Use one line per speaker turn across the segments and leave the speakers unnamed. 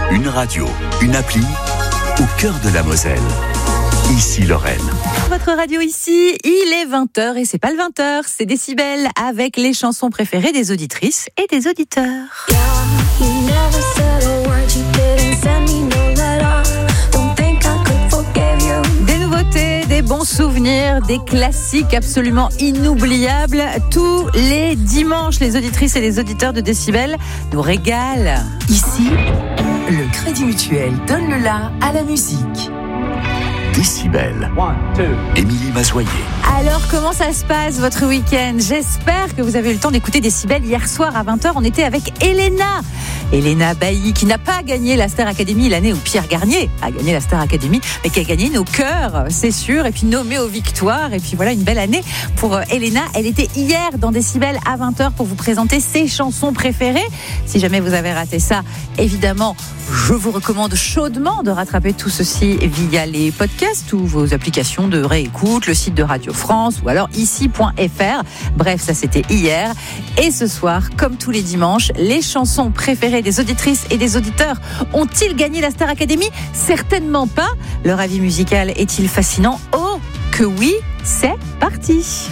Une radio, une appli, au cœur de la Moselle. Ici Lorraine.
Votre radio ici, il est 20h et c'est pas le 20h, c'est Décibel avec les chansons préférées des auditrices et des auditeurs. Des nouveautés, des bons souvenirs, des classiques absolument inoubliables. Tous les dimanches, les auditrices et les auditeurs de Décibel nous régalent.
Ici, le Crédit Mutuel donne le la à la musique.
Décibel. Émilie Mazoyer.
Alors, comment ça se passe votre week-end ? J'espère que vous avez eu le temps d'écouter Décibel. Hier soir à 20h, on était avec Elena Bailly, qui n'a pas gagné la Star Academy l'année où Pierre Garnier a gagné la Star Academy, mais qui a gagné nos cœurs, c'est sûr, et puis nommée aux victoires. Et puis voilà, une belle année pour Elena. Elle était hier dans Décibel à 20h pour vous présenter ses chansons préférées. Si jamais vous avez raté ça, évidemment, je vous recommande chaudement de rattraper tout ceci via les podcasts ou vos applications de réécoute, le site de Radio France ou alors ici.fr. Bref, ça c'était hier. Et ce soir, comme tous les dimanches, les chansons préférées des auditrices et des auditeurs ont-ils gagné la Star Academy ? Certainement pas. Leur avis musical est-il fascinant ? Oh, que oui, c'est parti.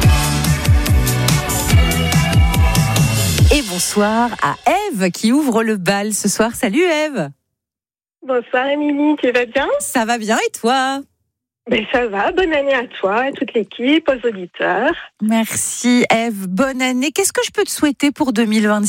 Et bonsoir à Ève qui ouvre le bal ce soir. Salut Ève.
Bonsoir Émilie, tu vas bien ?
Ça va bien et toi ?
Ben ça va, bonne année à toi, à toute l'équipe, aux auditeurs.
Merci Ève, bonne année. Qu'est-ce que je peux te souhaiter pour 2026 ?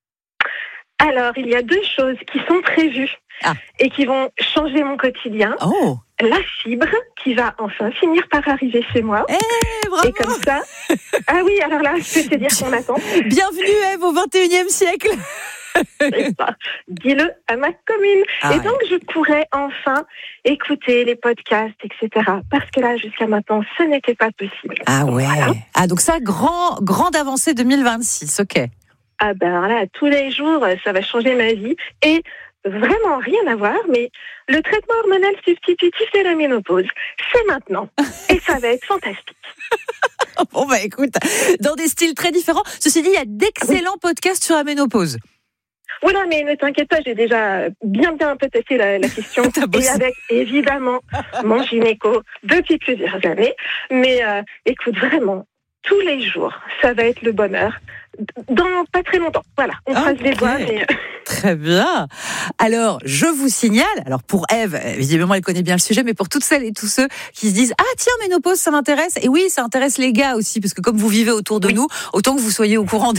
Alors, il y a deux choses qui sont prévues et qui vont changer mon quotidien.
Oh.
La fibre qui va enfin finir par arriver chez moi.
Bravo.
Et comme ça... Ah oui, alors là, je peux te dire qu'on attend.
Bienvenue Ève au 21e siècle.
Dis-le à ma commune. Et donc, je pourrais enfin écouter les podcasts, etc. Parce que là, jusqu'à maintenant, ce n'était pas possible.
Ah ouais.
Voilà.
Ah donc ça, grande avancée 2026, ok.
Ah ben alors là, tous les jours, ça va changer ma vie. Et vraiment rien à voir, mais le traitement hormonal substitutif de la ménopause, c'est maintenant. Et ça va être fantastique.
Bon bah écoute, dans des styles très différents. Ceci dit, il y a d'excellents podcasts sur la ménopause.
Voilà, mais ne t'inquiète pas, j'ai déjà bien un peu testé la question. Et avec, évidemment, mon gynéco depuis plusieurs années. Mais écoute, vraiment, tous les jours, ça va être le bonheur. Dans pas très longtemps. Voilà, on croise les doigts. Mais...
Très bien. Alors, je vous signale, alors pour Ève, visiblement elle connaît bien le sujet, mais pour toutes celles et tous ceux qui se disent « Ah tiens, ménopause, ça m'intéresse ». Et oui, ça intéresse les gars aussi, parce que comme vous vivez autour de nous, autant que vous soyez au courant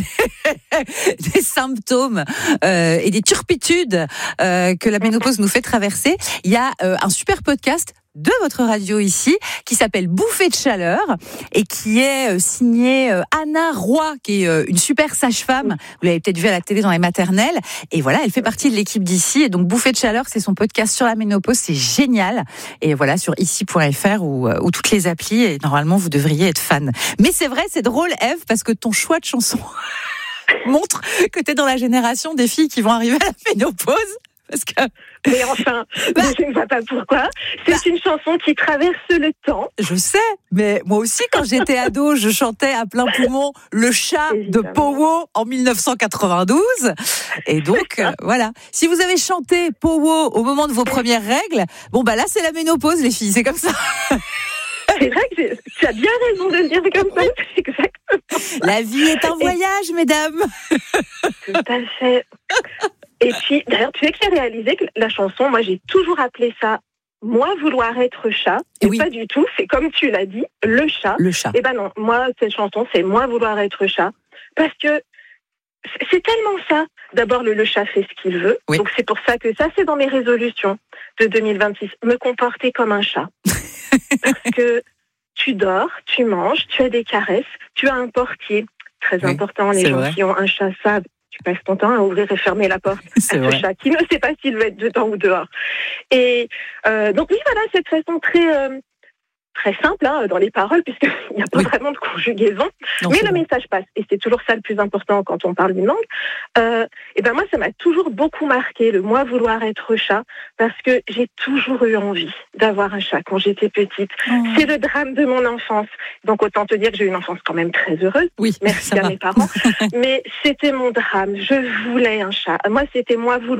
des symptômes et des turpitudes que la ménopause nous fait traverser, il y a un super podcast de votre radio ici, qui s'appelle Bouffée de chaleur et qui est signée Anna Roy, qui est une super sage-femme. Vous l'avez peut-être vu à la télé dans les maternelles. Et voilà, elle fait partie de l'équipe d'ici. Et donc Bouffée de chaleur, c'est son podcast sur la ménopause. C'est génial. Et voilà, sur ici.fr ou toutes les applis. Et normalement, vous devriez être fan. Mais c'est vrai, c'est drôle, Ève, parce que ton choix de chanson montre que tu es dans la génération des filles qui vont arriver à la ménopause. Parce que...
Mais enfin, je ne vois pas pourquoi. C'est une chanson qui traverse le temps.
Je sais, mais moi aussi, quand j'étais ado, je chantais à plein poumon Le chat de Powo en 1992. Et donc, voilà. Si vous avez chanté Powo au moment de vos premières règles, bon, bah là, c'est la ménopause, les filles, c'est comme ça.
C'est vrai que tu as bien raison de le dire comme ça. Exactement.
La vie est un voyage, mesdames.
Tout à fait. Et puis, d'ailleurs, tu sais que j'ai réalisé que la chanson, moi, j'ai toujours appelé ça « Moi, vouloir être chat ». Et oui. Pas du tout, c'est comme tu l'as dit, le chat.
Le chat.
Et ben non, moi, cette chanson, c'est « Moi, vouloir être chat ». Parce que c'est tellement ça. D'abord, le chat fait ce qu'il veut. Oui. Donc, c'est pour ça que ça, c'est dans mes résolutions de 2026. Me comporter comme un chat. Parce que tu dors, tu manges, tu as des caresses, tu as un portier. Très important, les gens qui ont un chat savent. Tu passes ton temps à ouvrir et fermer la porte à ce chat qui ne sait pas s'il veut être dedans ou dehors. Et donc oui, voilà, cette façon très simple dans les paroles, puisqu'il n'y a pas vraiment de conjugaison, non, mais le message passe. Et c'est toujours ça le plus important quand on parle d'une langue. Et ben moi, ça m'a toujours beaucoup marqué, le moi vouloir être chat, parce que j'ai toujours eu envie d'avoir un chat quand j'étais petite. C'est le drame de mon enfance. Donc autant te dire que j'ai eu une enfance quand même très heureuse.
Oui,
merci à mes parents. Mais c'était mon drame. Je voulais un chat. Moi, c'était moi vouloir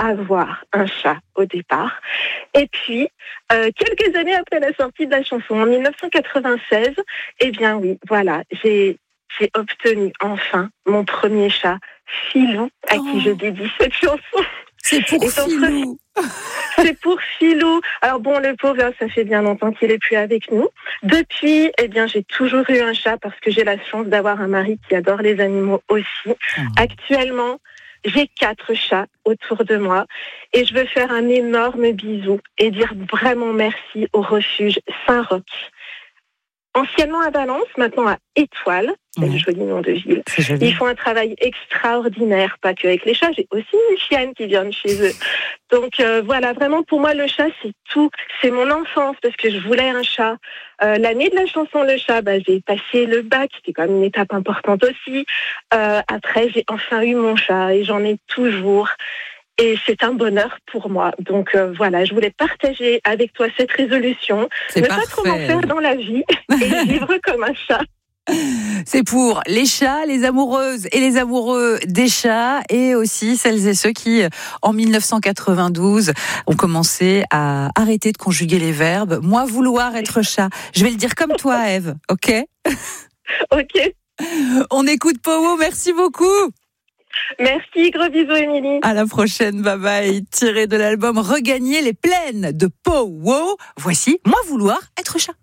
avoir un chat au départ. Et puis, quelques années après la sortie de la chanson, en 1996, eh bien oui, voilà, j'ai obtenu enfin mon premier chat, Filou, à qui je dédie cette chanson.
C'est pour Filou.
C'est pour Filou. Alors bon, le pauvre, ça fait bien longtemps qu'il est plus avec nous. Depuis, eh bien, j'ai toujours eu un chat parce que j'ai la chance d'avoir un mari qui adore les animaux aussi. Actuellement, j'ai 4 chats autour de moi et je veux faire un énorme bisou et dire vraiment merci au refuge Saint-Roch. Anciennement à Valence, maintenant à Étoile, c'est le joli nom de ville. Ils font un travail extraordinaire, pas que avec les chats, j'ai aussi une chienne qui vient de chez eux. Donc voilà, vraiment pour moi le chat c'est tout, c'est mon enfance parce que je voulais un chat. L'année de la chanson Le Chat, j'ai passé le bac, c'était quand même une étape importante aussi. Après j'ai enfin eu mon chat et j'en ai toujours. Et c'est un bonheur pour moi. Donc voilà, je voulais partager avec toi cette résolution.
C'est parfait.
Pas trop m'en faire dans la vie et vivre comme un chat.
C'est pour les chats, les amoureuses et les amoureux des chats et aussi celles et ceux qui, en 1992, ont commencé à arrêter de conjuguer les verbes. Moi, vouloir être chat. Je vais le dire comme toi, Ève, ok ?
Ok.
On écoute Powo, merci beaucoup.
Merci, gros bisous Émilie.
À la prochaine, bye bye. Tiré de l'album Regagner les plaines de Powo. Voici Moi vouloir être chat.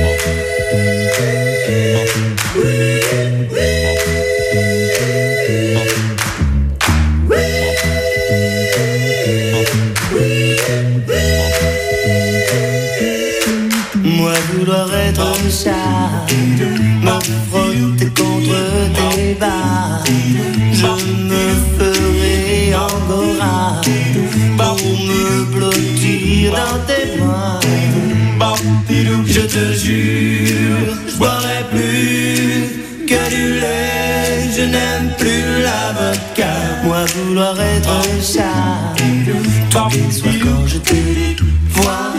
Moi vouloir être un chat, me frotter contre tes bas, je me ferai angora pour me blottir dans tes bras. Je te jure, je boirai plus que du lait, je n'aime plus la vodka. Moi vouloir être un chat, tous les soirs quand je te vois.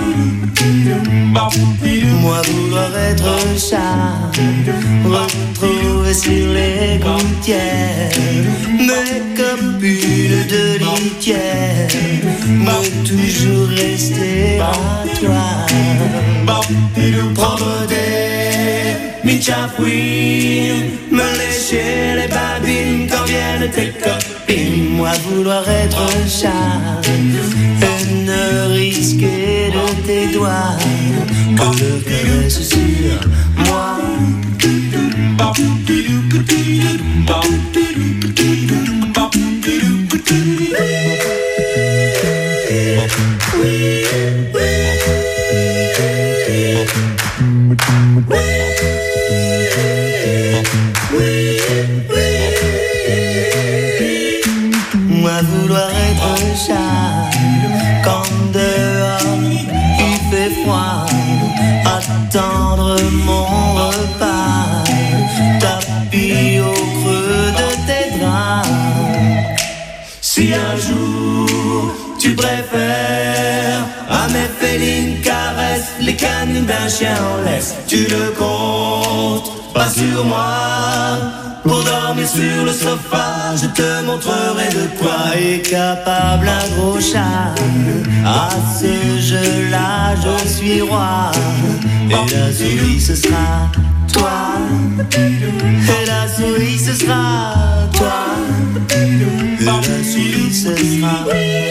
Moi vouloir être un chat, retrouver sur les gouttières mes copines de litière, mais toujours rester à toi. Prendre des michafouines, me lécher les babines quand viennent tes copines. Moi vouloir être un chat et ne risquer de tes doigts que le caresse sur moi. Moi vouloir être un chat quand dehors il fait froid, attendre mon repas, tapis au creux de tes draps. Si un jour tu préfères à mes félines caresses les canines d'un chien en laisse, tu ne comptes pas sur moi pour dormir sur le sofa, je te montrerai de quoi est capable un gros chat. À ce jeu-là, je suis roi. Et la souris, ce sera toi. Et la souris, ce sera toi. Et la souris, ce sera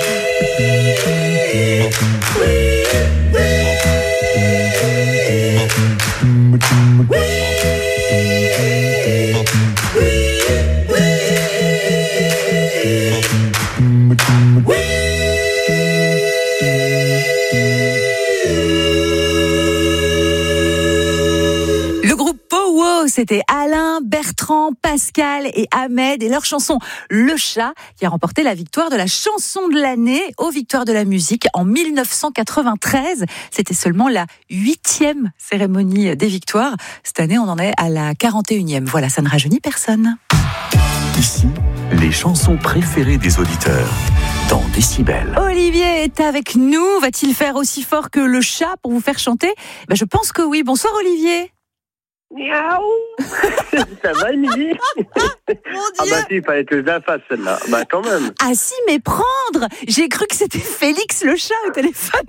Le groupe Powo, c'était Alain, Bertrand, Pascal et Ahmed et leur chanson Le Chat qui a remporté la victoire de la chanson de l'année aux Victoires de la musique en 1993. C'était seulement la 8e cérémonie des victoires. Cette année, on en est à la 41e. Voilà, ça ne rajeunit personne.
Ici, les chansons préférées des auditeurs dans Décibel.
Olivier est avec nous. Va-t-il faire aussi fort que le chat pour vous faire chanter ? Je pense que oui. Bonsoir Olivier.
Miaou. Ça va, Émilie?
Mon
Ah
Dieu.
bah si, il fallait que je la fasse, celle-là. Bah quand même.
Ah si, mais prendre. J'ai cru que c'était Félix le chat au téléphone.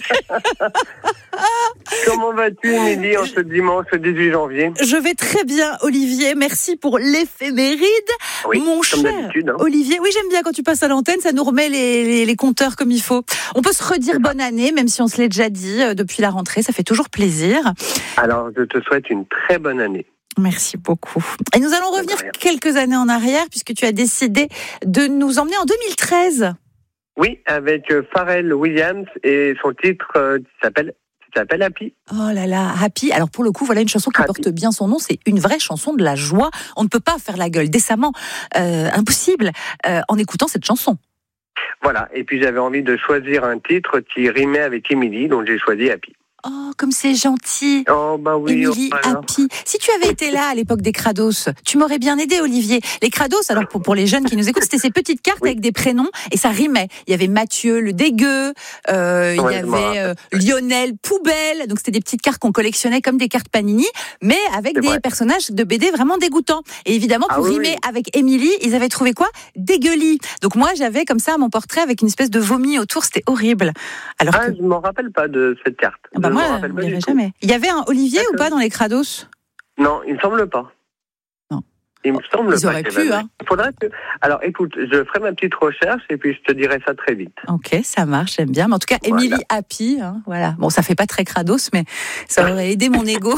Comment vas-tu, Émilie, en ce dimanche 18 janvier?
Je vais très bien, Olivier. Merci pour l'éphéméride.
Oui,
Mon
comme
cher
d'habitude. Hein.
Olivier, oui, j'aime bien quand tu passes à l'antenne, ça nous remet les compteurs comme il faut. On peut se redire bonne année, même si on se l'est déjà dit depuis la rentrée, ça fait toujours plaisir.
Alors, je te souhaite une très bonne année.
Merci beaucoup. Et nous allons revenir quelques années en arrière, puisque tu as décidé de nous emmener en 2013.
Oui, avec Pharrell Williams et son titre qui s'appelle Happy.
Oh là là, Happy. Alors pour le coup, voilà une chanson qui porte bien son nom. C'est une vraie chanson de la joie. On ne peut pas faire la gueule décemment, impossible, en écoutant cette chanson.
Voilà, et puis j'avais envie de choisir un titre qui rimait avec Émilie, donc j'ai choisi Happy.
Oh, comme c'est gentil.
Oh, bah oui.
Émilie, Happy. Si tu avais été là à l'époque des Crados, tu m'aurais bien aidé, Olivier. Les Crados, alors pour les jeunes qui nous écoutent, c'était ces petites cartes avec des prénoms et ça rimait. Il y avait Mathieu le dégueu, il y avait Lionel Poubelle. Donc c'était des petites cartes qu'on collectionnait comme des cartes Panini, mais avec des personnages de BD vraiment dégoûtants. Et évidemment, pour rimer avec Émilie, ils avaient trouvé quoi? Dégueulis. Donc moi, j'avais comme ça mon portrait avec une espèce de vomi autour. C'était horrible. Alors
je me rappelle pas de cette carte.
Bah moi, il n'y avait jamais. Il y avait un Olivier ou pas dans les Crados?
Non, il me semble pas.
Non.
Il me semble
Ils
pas.
auraient pu, hein.
Faudrait que... Alors, écoute, je ferai ma petite recherche et puis je te dirai ça très vite.
Ok, ça marche, j'aime bien. Mais en tout cas, Émilie Happy, hein, voilà. Bon, ça fait pas très Crados, mais ça aurait aidé mon ego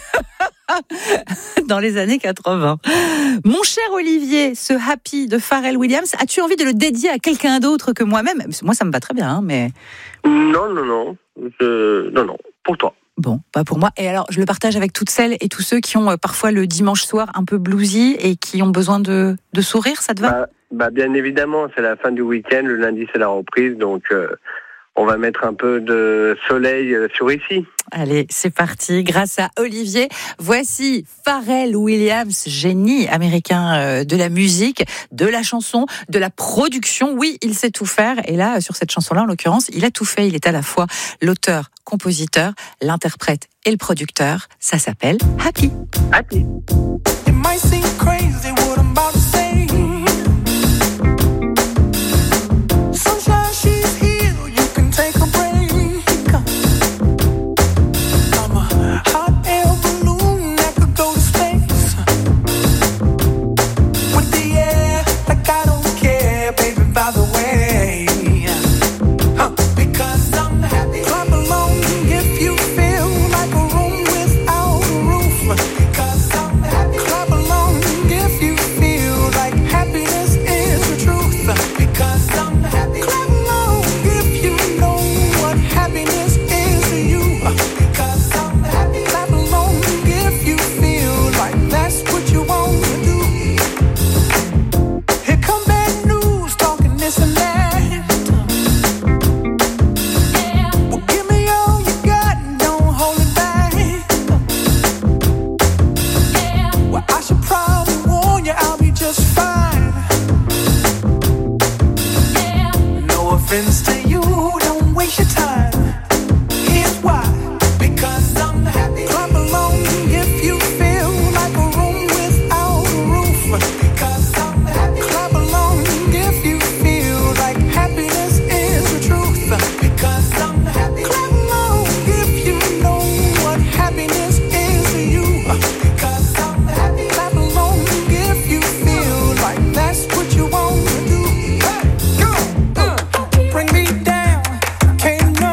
dans les années 80. Mon cher Olivier, ce Happy de Pharrell Williams, as-tu envie de le dédier à quelqu'un d'autre que moi-même? Moi, ça me va très bien, hein, mais...
Non. Non, pour toi.
Bon, pas pour moi. Et alors, je le partage avec toutes celles et tous ceux qui ont parfois le dimanche soir un peu bluesy et qui ont besoin de sourire, ça te va?
Bien évidemment, c'est la fin du week-end, le lundi c'est la reprise, donc on va mettre un peu de soleil sur ici.
Allez, c'est parti. Grâce à Olivier, voici Pharrell Williams, génie américain de la musique, de la chanson, de la production. Oui, il sait tout faire. Et là, sur cette chanson-là, en l'occurrence, il a tout fait. Il est à la fois l'auteur, compositeur, l'interprète et le producteur. Ça s'appelle Happy.
Happy.
It might seem crazy what I'm about to say. Sunshine, she's here. You can take a break. I'm a hot air balloon that could go to space. With the air, like I don't care, baby, by the way. Because I'm happy. Clap along if you feel like a room without a roof. Because I'm happy. Clap along if you feel like happiness is the truth. Because I'm happy. Clap along if you know what happiness is to you. Because I'm happy. Clap along if you feel like that's what you want to do. Here come bad news, talking this and that. Well, give me all you got and don't hold it back. Well, I should probably warn you, I'll be just fine. No offense to you, don't waste your time. Here's why. Because I'm happy. Clap along if you feel like a room without a roof. Because I'm happy. Clap along if you feel like happiness is the truth. Because I'm happy. Clap along if you know what happiness is to you. Because I'm happy. Clap along if you feel like that's what you want to do. Hey, go, bring me down. Can't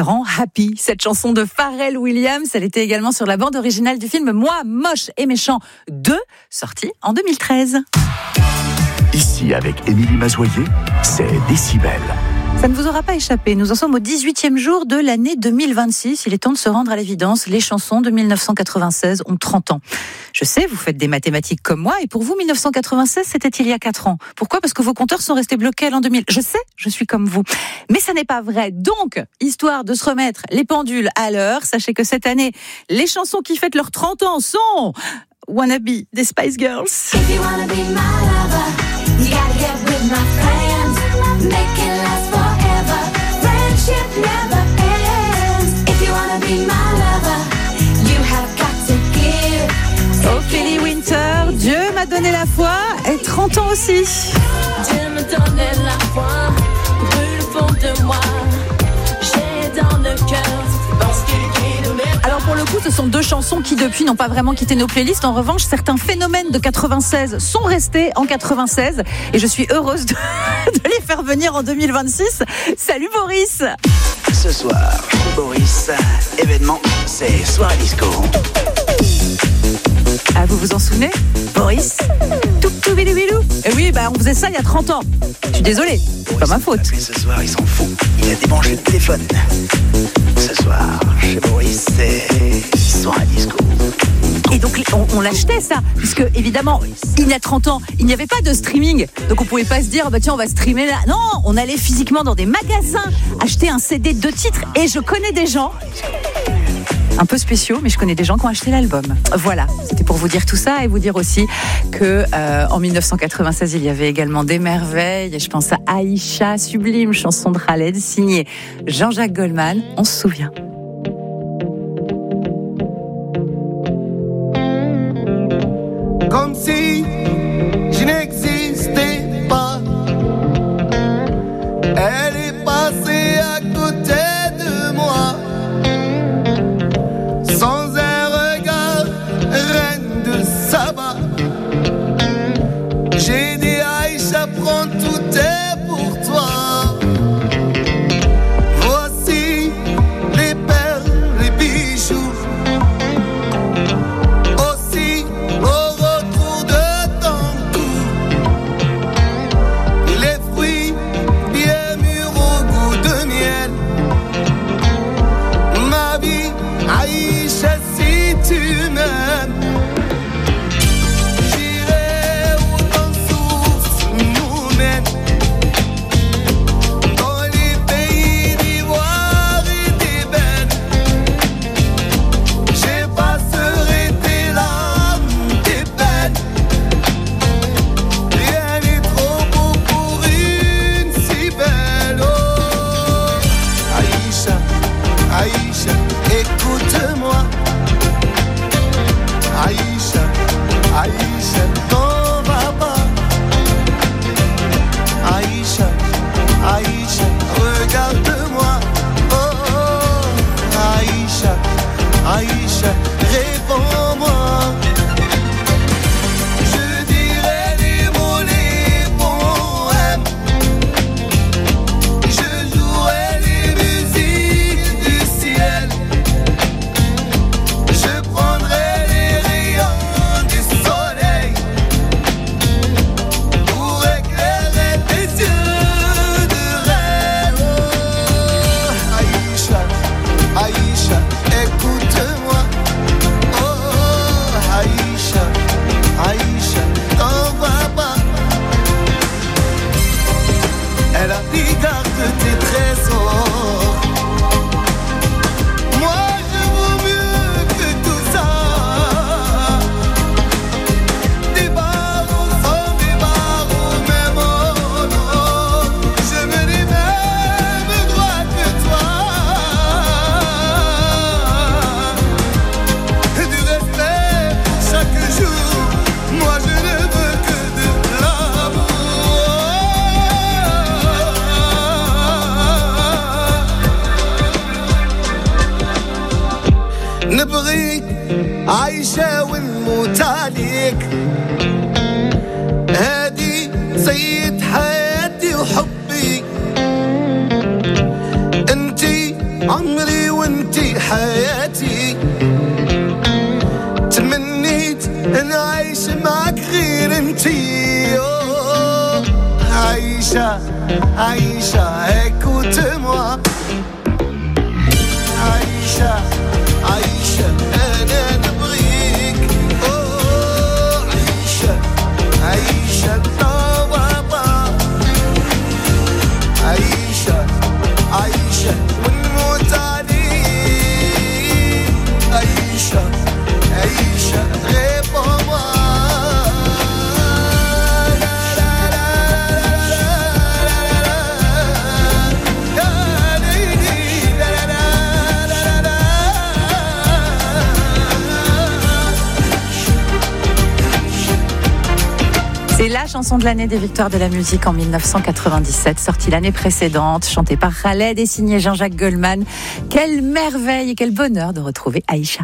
elle rend happy. Cette chanson de Pharrell Williams, elle était également sur la bande originale du film Moi, moche et méchant 2, sorti en 2013.
Ici, avec Émilie Mazoyer, c'est Décibel.
Ça ne vous aura pas échappé, nous en sommes au 18e jour de l'année 2026. Il est temps de se rendre à l'évidence, les chansons de 1996 ont 30 ans. Je sais, vous faites des mathématiques comme moi, et pour vous, 1996, c'était il y a 4 ans. Pourquoi ? Parce que vos compteurs sont restés bloqués à l'an 2000. Je sais, je suis comme vous. Mais ça n'est pas vrai. Donc, histoire de se remettre les pendules à l'heure, sachez que cette année, les chansons qui fêtent leurs 30 ans sont Wannabe des Spice Girls.
If you wanna be my lover, you gotta get with my friends. Make it last forever. Friendship never ends. If you wanna be my lover, you have got to give.
Ophélie Winter, Dieu m'a donné la foi, et 30 ans aussi.
Dieu me donnait la foi, brûle le fond de moi. J'ai dans le cœur parce qu'il nous met.
Alors pour le coup, ce sont deux chansons qui depuis n'ont pas vraiment quitté nos playlists. En revanche, certains phénomènes de 96 sont restés en 96 et je suis heureuse de les faire venir en 2026. Salut Boris.
Ce soir, Boris, événement, c'est soirée disco.
Ah, vous vous en souvenez ? Boris tout bilou bilou. Et oui, on faisait ça il y a 30 ans. Je suis désolée, c'est pas ma faute.
Ce soir, il s'en fout. Il a débranché le téléphone. Ce soir, chez Boris, c'est soirée disco.
Et donc on l'achetait ça, puisque évidemment, il y a 30 ans, il n'y avait pas de streaming. Donc on pouvait pas se dire, tiens, on va streamer là. Non, on allait physiquement dans des magasins, acheter un CD de titres. Et je connais des gens un peu spéciaux, mais je connais des gens qui ont acheté l'album. Voilà, c'était pour vous dire tout ça et vous dire aussi que en 1996, il y avait également des merveilles. Je pense à Aïcha, sublime chanson de Khaled, signée Jean-Jacques Goldman. On se souvient.
Comme si je n'existais pas. Elle est passée à côté de moi. Sans un regard, reine de Saba. J'ai dit Aïcha, prends tout est pour toi. Voici les perles, les bijoux. Aussi au retour de ton cou, les fruits bien mûrs au goût de miel. Ma vie, Aïcha, si tu m'aimes, j'irai où ton souffle nous mène. Dans les pays d'ivoire et d'ébène, j'effacerai tes larmes, tes peines. Rien n'est trop beau pour une si belle. Oh, Aïcha, Aïcha, écoute-moi. Aïcha, Aïcha, t'en vas pas. Aïcha, Aïcha, regarde-moi. Oh, oh, Aïcha, Aïcha, réponds-moi. Je dirai les mots, les poèmes. Je jouerai les musiques du ciel. Je prendrai les rayons du soleil pour éclairer tes yeux de rêve. Oh, Aïcha, Aïcha, écoute-moi. Oh, oh, Aïcha, Aïcha, t'en vas pas. Elle a pris garde de tes trésors. Moi je vaux mieux que tout ça. Des barreaux sans des barreaux, même oh non. Je me dis même droit que toi. Du respect chaque jour. Moi je ne veux que de l'amour. نبغيك عايشة ونموت عليك. هادي سيد حياتي وحبي. انتي عمري وانتي حياتي تمنيت ان اعيش معك غير انتي عايشة عايشة écoute moi عايشة عايشة انا نبغيك عايشة عايشة طوابا عايشة عايشة ونموت عليك عايشة عايشة غير بابا
C'est la chanson de l'année des victoires de la musique en 1997, sortie l'année précédente, chantée par Khaled et signée Jean-Jacques Goldman. Quelle merveille et quel bonheur de retrouver Aïcha.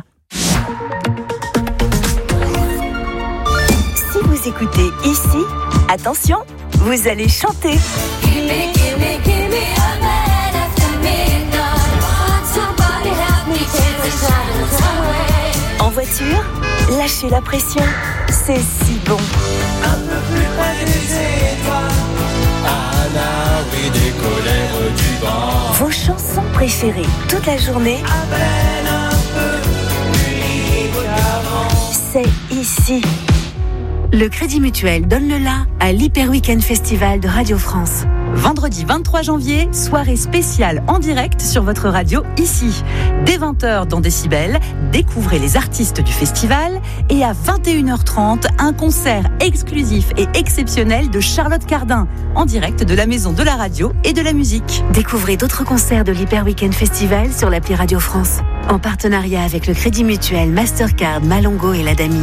Si vous écoutez ici, attention, vous allez chanter. En voiture, lâchez la pression, c'est si bon.
Un peu plus près des étoiles, à l'abri des colères du vent.
Vos chansons préférées toute la journée,
À peine un peu plus libre qu'avant.
c'est ici. Le Crédit Mutuel donne le la à l'Hyper Weekend Festival de Radio France.
Vendredi 23 janvier, soirée spéciale en direct sur votre radio ici. Dès 20h dans Décibel, découvrez les artistes du festival et à 21h30, un concert exclusif et exceptionnel de Charlotte Cardin en direct de la Maison de la Radio et de la Musique.
Découvrez d'autres concerts de l'Hyper Weekend Festival sur l'appli Radio France. En partenariat avec le Crédit Mutuel, Mastercard, Malongo et l'Adami.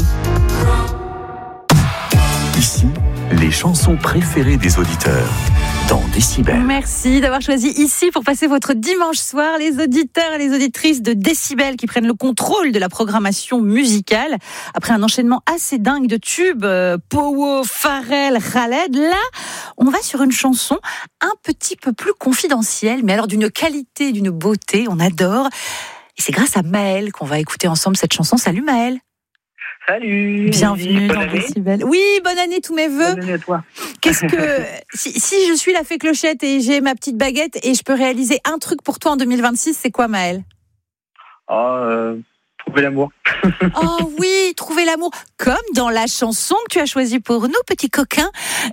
Ici, les chansons préférées des auditeurs. Dans Décibel.
Merci d'avoir choisi ici pour passer votre dimanche soir les auditeurs et les auditrices de Décibel qui prennent le contrôle de la programmation musicale. Après un enchaînement assez dingue de tubes, Powo, Pharrell, Khaled, là, on va sur une chanson un petit peu plus confidentielle, mais alors d'une qualité, d'une beauté, on adore. Et c'est grâce à Maël qu'on va écouter ensemble cette chanson. Salut Maël.
Salut.
Bienvenue
bonne
dans
année.
Décibel. Oui, bonne année, tous mes vœux.
Bonne année à toi.
Qu'est-ce que si je suis la fée clochette et j'ai ma petite baguette et je peux réaliser un truc pour toi en 2026, c'est quoi, Maël?
Trouver l'amour.
Oh oui, trouver l'amour, comme dans la chanson que tu as choisie pour nous, petit coquin.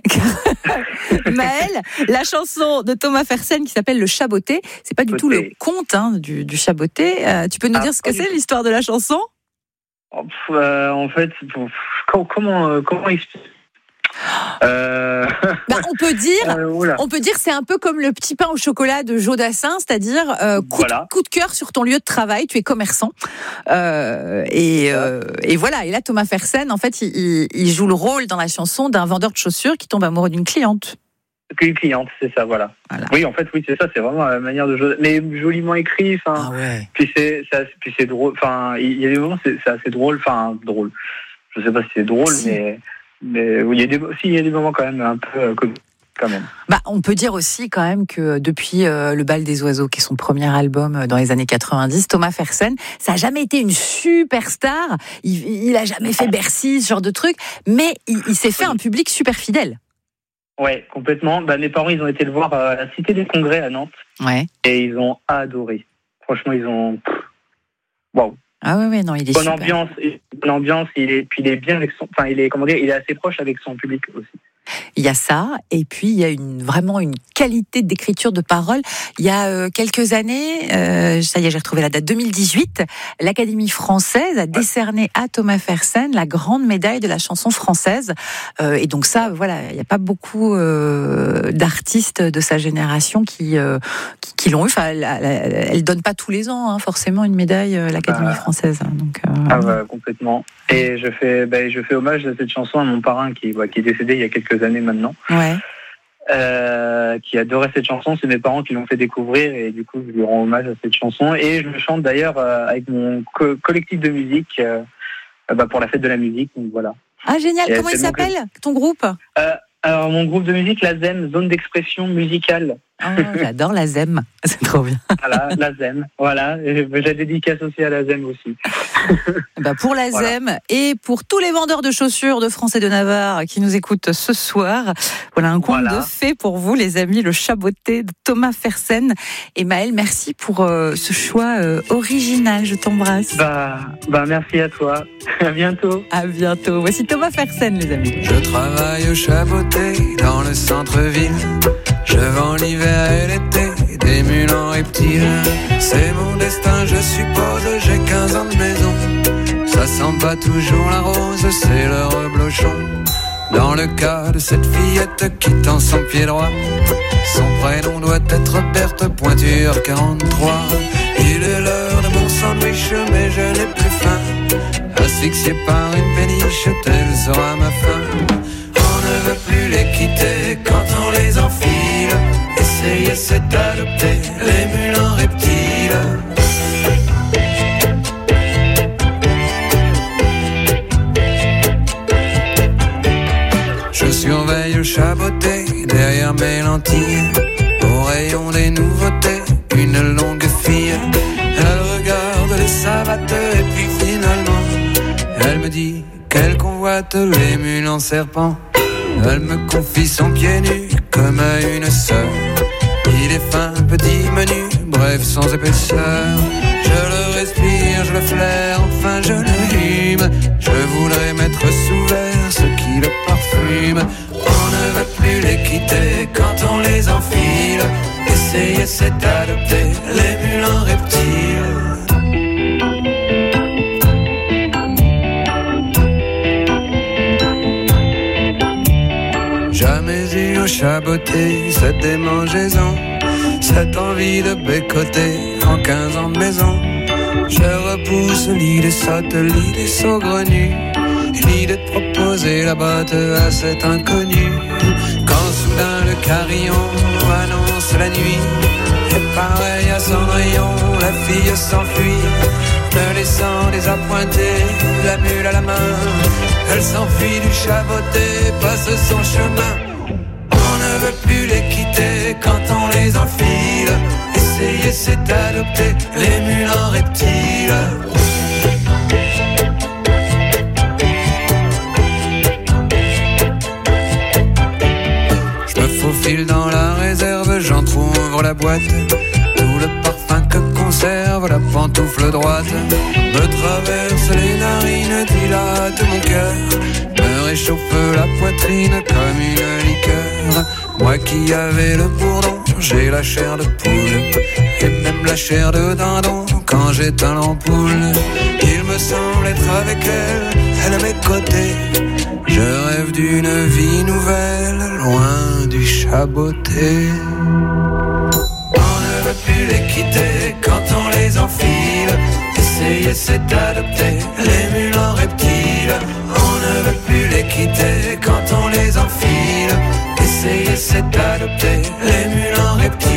Maël, la chanson de Thomas Fersen qui s'appelle Le Chaboté, c'est pas du tout le conte du Chaboté. Tu peux nous dire ce que c'est l'histoire de la chanson?
En fait, comment expliquer
on peut dire c'est un peu comme le petit pain au chocolat de Joe Dassin, c'est-à-dire coup de cœur sur ton lieu de travail, tu es commerçant et voilà. Et là Thomas Fersen en fait il joue le rôle dans la chanson d'un vendeur de chaussures qui tombe amoureux d'une cliente.
Une cliente, c'est ça, voilà. Oui, en fait, oui, c'est ça, c'est vraiment la manière de jouer, mais joliment écrit, enfin. Ah ouais. Puis c'est drôle, enfin, il y a des moments, c'est assez drôle, enfin, drôle. Je sais pas si c'est drôle, mais oui, il y a des moments quand même un peu comiques, quand même.
On peut dire aussi quand même que depuis Le Bal des Oiseaux, qui est son premier album dans les années 90, Thomas Fersen, ça a jamais été une superstar. Il a jamais fait Bercy, ce genre de truc, mais il s'est fait un public super fidèle.
Ouais, complètement. Mes parents, ils ont été le voir à la Cité des Congrès à Nantes. Ouais. Et ils ont adoré. Franchement, ils ont. Waouh. Ah ouais, non, il est super. Bonne ambiance. Il est bien avec son. Enfin, il est assez proche avec son public aussi.
Il y a ça, et puis il y a vraiment une qualité d'écriture de paroles. Il y a quelques années, ça y est, j'ai retrouvé la date, 2018, l'Académie française a décerné à Thomas Fersen la grande médaille de la chanson française. Et donc ça, voilà, il n'y a pas beaucoup d'artistes de sa génération qui l'ont eu. Enfin, elle donne pas tous les ans, forcément, une médaille, l'Académie française. Donc,
complètement. Et je fais hommage à cette chanson à mon parrain qui est décédé il y a quelques années maintenant. Ouais. Qui adorait cette chanson, c'est mes parents qui l'ont fait découvrir et du coup je lui rends hommage à cette chanson et je le chante d'ailleurs avec mon collectif de musique pour la fête de la musique, donc voilà.
Ah génial, comment il s'appelle ton groupe?
Alors mon groupe de musique, la ZEM, Zone d'expression musicale.
Oh, j'adore la Zem, c'est trop bien.
Voilà, la Zem, voilà. Et j'ai dédicace aussi à la Zem aussi.
Pour la Zem et pour tous les vendeurs de chaussures de France et de Navarre qui nous écoutent ce soir, voilà un conte de fées pour vous, les amis, le chat botté de Thomas Fersen. Et Maël, merci pour ce choix original. Je t'embrasse.
Merci à toi. À bientôt.
À bientôt. Voici Thomas Fersen, les amis.
Je travaille au chat botté dans le centre-ville. Je vends l'hiver et l'été des mules en reptiles. C'est mon destin, je suppose, j'ai 15 ans de maison. Ça sent pas toujours la rose, c'est le reblochon. Dans le cas de cette fillette qui tend son pied droit, son prénom doit être Berthe Pointure 43. Il est l'heure de mon sandwich, mais je n'ai plus faim. Asphyxié par une péniche, telle sera ma fin. On ne veut plus les quitter quand on les enfile. Essayer c'est d'adopter les mules en reptiles. Je surveille le chat botté derrière mes lentilles. Au rayon des nouveautés, une longue fille. Elle regarde les savates et puis finalement elle me dit qu'elle convoite les mules en serpent. Elle me confie son pied nu comme à une sœur. Il est fin, petit, menu, bref, sans épaisseur. Je le respire, je le flaire, enfin je le hume. Je voudrais mettre sous verre ce qui le parfume. On ne veut plus les quitter quand on les enfile. Essayer c'est d'adopter les mules en reptiles. Jamais eu au chat botté cette démangeaison, cette envie de bécoter en 15 ans de maison. Je repousse l'idée sotte, l'idée saugrenue, l'idée de proposer la botte à cet inconnu. Quand soudain le carillon annonce la nuit, et pareil à Cendrillon, la fille s'enfuit, me laissant désappointé, la mule à la main. Elle s'enfuit du chat botté, passe son chemin. On ne veut plus les quitter quand on les enfile. Essayer c'est d'adopter les mules en reptiles. Je me faufile dans la réserve, j'entrouvre la boîte. Tout le parfum que conserve la pantoufle droite me traverse les narines, dilate mon cœur, me réchauffe la poitrine comme une liqueur. Moi qui avais le bourdon, j'ai la chair de poule, et même la chair de dindon quand j'éteins l'ampoule. Il me semble être avec elle à mes côtés. Je rêve d'une vie nouvelle, loin du chat botté. On ne veut plus les quitter quand on les enfile. Essayer c'est d'adopter les mules en reptiles. On ne veut plus les quitter quand on les enfile. Essayer c'est d'adopter les mules en reptiles.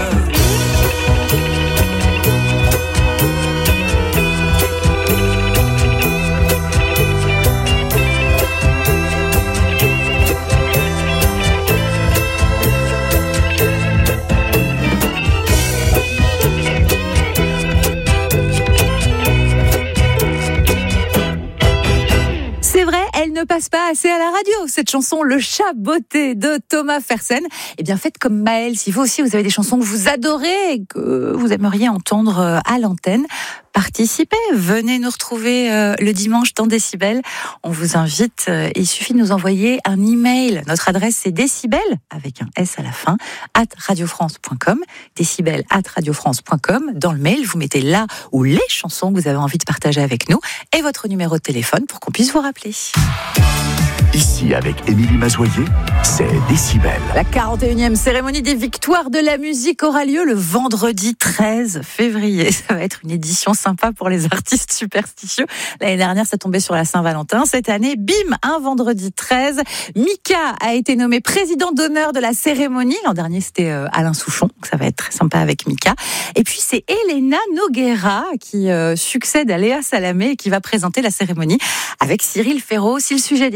Ne passe pas assez à la radio, cette chanson Le chat botté de Thomas Fersen. Eh bien, faites comme Maël, si vous aussi vous avez des chansons que vous adorez et que vous aimeriez entendre à l'antenne, participez, venez nous retrouver le dimanche dans Décibel. On vous invite, il suffit de nous envoyer un email. Notre adresse c'est décibel avec un S à la fin @radiofrance.com, décibel @radiofrance.com. Dans le mail, vous mettez là où les chansons que vous avez envie de partager avec nous et votre numéro de téléphone pour qu'on puisse vous rappeler.
Ici, avec Émilie Mazoyer, c'est Décibel.
La 41e cérémonie des victoires de la musique aura lieu le vendredi 13 février. Ça va être une édition sympa pour les artistes superstitieux. L'année dernière, ça tombait sur la Saint-Valentin. Cette année, bim, un vendredi 13. Mika a été nommé président d'honneur de la cérémonie. L'an dernier, c'était Alain Souchon. Donc ça va être très sympa avec Mika. Et puis, c'est Elena Noguera qui succède à Léa Salamé et qui va présenter la cérémonie avec Cyril Ferraud. Si le sujet des victoires de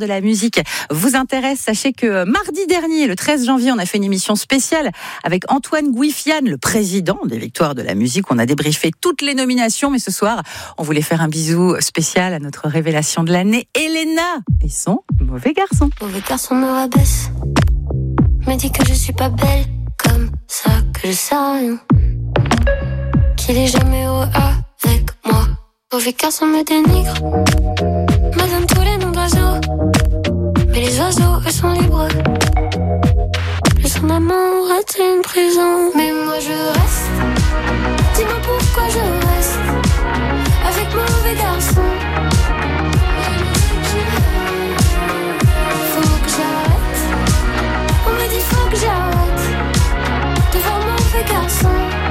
de la musique vous intéresse, sachez que mardi dernier, le 13 janvier, on a fait une émission spéciale avec Antoine Gouifian, le président des Victoires de la musique. On a débriefé toutes les nominations, mais ce soir, on voulait faire un bisou spécial à notre révélation de l'année, Elena et son Mauvais Garçon.
Mauvais garçon me rabaisse, me dit que je suis pas belle, comme ça que je sais rien, qu'il est jamais heureux avec moi. Mauvais garçon me dénigre, me donne tous les noms d'oiseaux, mais les oiseaux eux sont libres. Le son d'amour est une prison, mais moi je reste. Dis-moi pourquoi je reste avec mauvais garçon. Faut que j'arrête, on me dit faut que j'arrête de voir mauvais garçon.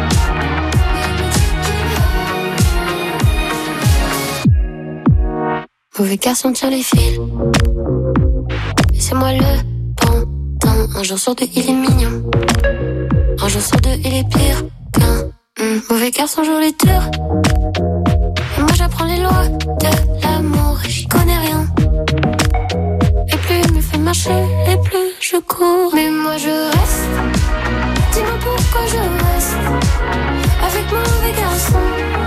Mauvais garçon tire les fils, et c'est moi le pantin. Un jour sur deux il est mignon, un jour sur deux il est pire qu'un mauvais garçon joue les tours. Et moi j'apprends les lois de l'amour et j'y connais rien. Et plus il me fait marcher, et plus je cours. Mais moi je reste, dis-moi pourquoi je reste avec mauvais garçon.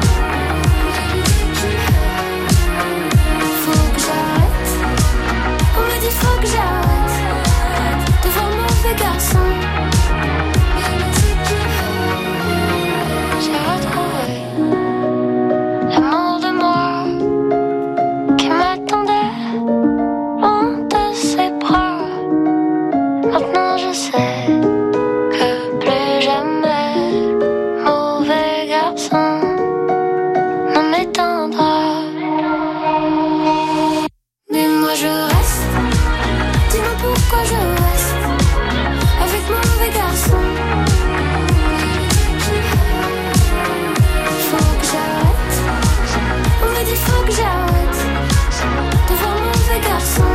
Faut que j'arrête de voir mauvais garçon. J'ai retrouvé l'amour de moi qui m'attendait loin de ses bras. Maintenant je sais que plus jamais mauvais garçon ne m'éteindra. Mais moi je reste. Pourquoi je reste avec mauvais garçon. Faut que j'arrête, on me dit faut que j'arrête de voir mauvais garçon.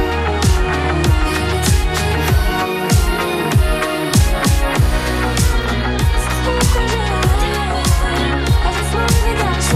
Pourquoi j'arrête avec mauvais garçon.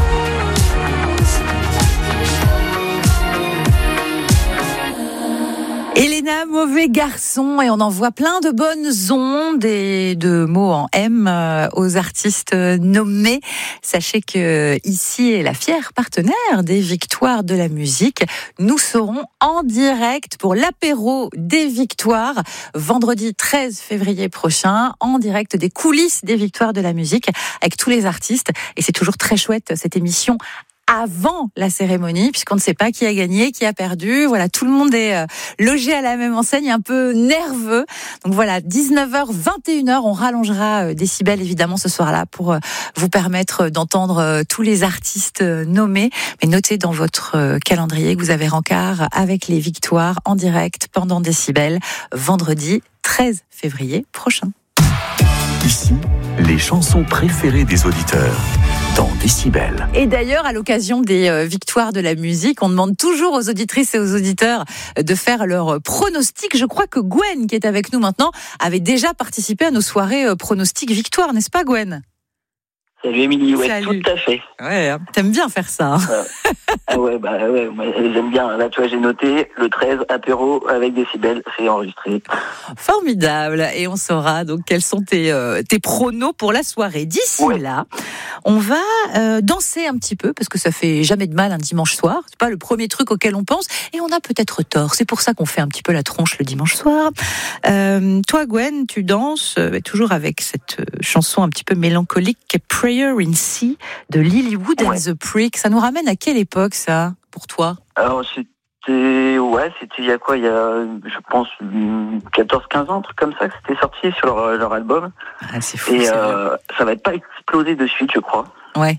Elena, Mauvais Garçon, et on envoie plein de bonnes ondes et de mots en M aux artistes nommés. Sachez que ici est la fière partenaire des Victoires de la musique. Nous serons en direct pour l'apéro des Victoires vendredi 13 février prochain, en direct des coulisses des Victoires de la musique avec tous les artistes. Et c'est toujours très chouette cette émission avant la cérémonie, puisqu'on ne sait pas qui a gagné, qui a perdu. Voilà, tout le monde est logé à la même enseigne, un peu nerveux. Donc voilà, 19h, 21h, on rallongera Décibel évidemment ce soir-là pour vous permettre d'entendre tous les artistes nommés. Mais notez dans votre calendrier que vous avez rencard avec les Victoires en direct pendant Décibel, vendredi 13 février prochain.
Ici, les chansons préférées des auditeurs. Dans Décibel.
Et d'ailleurs, à l'occasion des Victoires de la musique, on demande toujours aux auditrices et aux auditeurs de faire leur pronostic. Je crois que Gwen, qui est avec nous maintenant, avait déjà participé à nos soirées pronostics Victoire, n'est-ce pas Gwen ?
Salut Émilie, ouais,
Salut.
Tout à fait.
Ouais, t'aimes bien faire ça. Hein.
Ah ouais, moi, j'aime bien. Là, tu vois, j'ai noté le 13, apéro avec Décibel, c'est enregistré.
Formidable. Et on saura donc quels sont tes pronos pour la soirée. D'ici là, on va danser un petit peu, parce que ça fait jamais de mal un dimanche soir. C'est pas le premier truc auquel on pense. Et on a peut-être tort. C'est pour ça qu'on fait un petit peu la tronche le dimanche soir. Toi, Gwen, tu danses toujours avec cette chanson un petit peu mélancolique, Prayer in C de Lilywood and the Prick. Ça nous ramène à quelle époque, ça, pour toi ?
Alors, c'était il y a quoi ? Il y a, je pense, 14-15 ans, un truc comme ça, que c'était sorti sur leur album.
Ah, c'est fou.
Et ça va pas exploser de suite, je crois.
Ouais.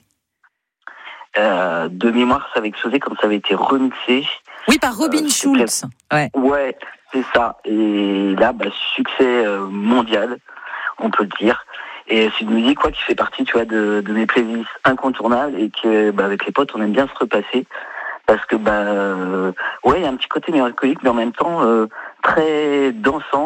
De mémoire, ça avait explosé comme ça avait été remixé.
Oui, par Robin Schulz. Ouais.
Ouais, c'est ça. Et là, succès mondial, on peut le dire. Et c'est une musique qui fait partie, tu vois, de mes playlists incontournables et que avec les potes on aime bien se repasser parce que il y a un petit côté mélancolique mais en même temps très dansant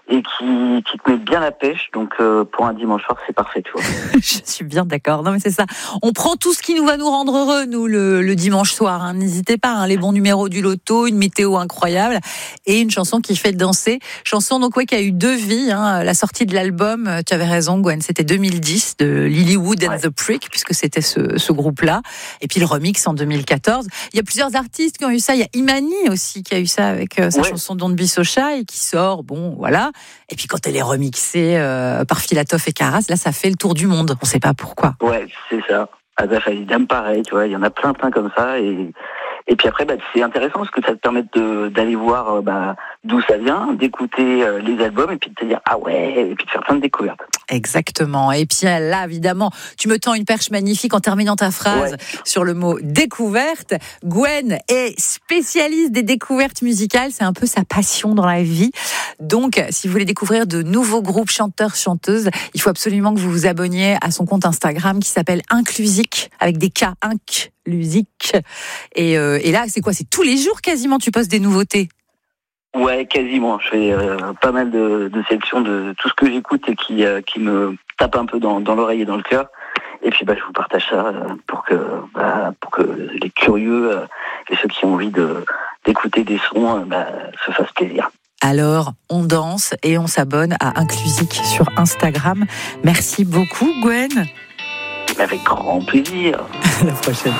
et qui te met bien la pêche. Donc pour un dimanche soir, c'est parfait, tu vois.
Je suis bien d'accord. Non mais c'est ça. On prend tout ce qui nous va nous rendre heureux, nous, le dimanche soir. Hein. N'hésitez pas, hein, les bons numéros du loto, une météo incroyable et une chanson qui fait danser. Chanson donc qui a eu 2 vies. Hein. La sortie de l'album, tu avais raison, Gwen, c'était 2010 de Lilywood and the Prick, puisque c'était ce groupe-là. Et puis le remix en 2014. Il y a plusieurs artistes qui ont eu ça. Il y a Imani aussi qui a eu ça avec sa chanson Don't Be So Shy qui sort. Bon, voilà. Et puis quand elle est remixée par Filatov et Karas, là ça fait le tour du monde. On ne sait pas pourquoi.
Ouais, c'est ça. Asaf Alidam, pareil, tu vois, il y en a plein comme ça. Et puis après, c'est intéressant parce que ça te permet d'aller voir d'où ça vient, d'écouter les albums et puis de te dire ah ouais, et puis de faire plein de découvertes.
Exactement. Et puis là, évidemment, tu me tends une perche magnifique en terminant ta phrase sur le mot découverte. Gwen est spécialiste des découvertes musicales. C'est un peu sa passion dans la vie. Donc, si vous voulez découvrir de nouveaux groupes chanteurs, chanteuses, il faut absolument que vous vous abonniez à son compte Instagram qui s'appelle Inclusique, avec des K, Inclusique. Et là, c'est quoi? C'est tous les jours quasiment tu postes des nouveautés?
Ouais, quasiment. Je fais pas mal de sélections de tout ce que j'écoute et qui me tape un peu dans l'oreille et dans le cœur. Et puis je vous partage ça pour que les curieux et ceux qui ont envie d'écouter des sons se fassent plaisir.
Alors, on danse et on s'abonne à Inclusique sur Instagram. Merci beaucoup, Gwen.
Avec grand plaisir.
À la prochaine.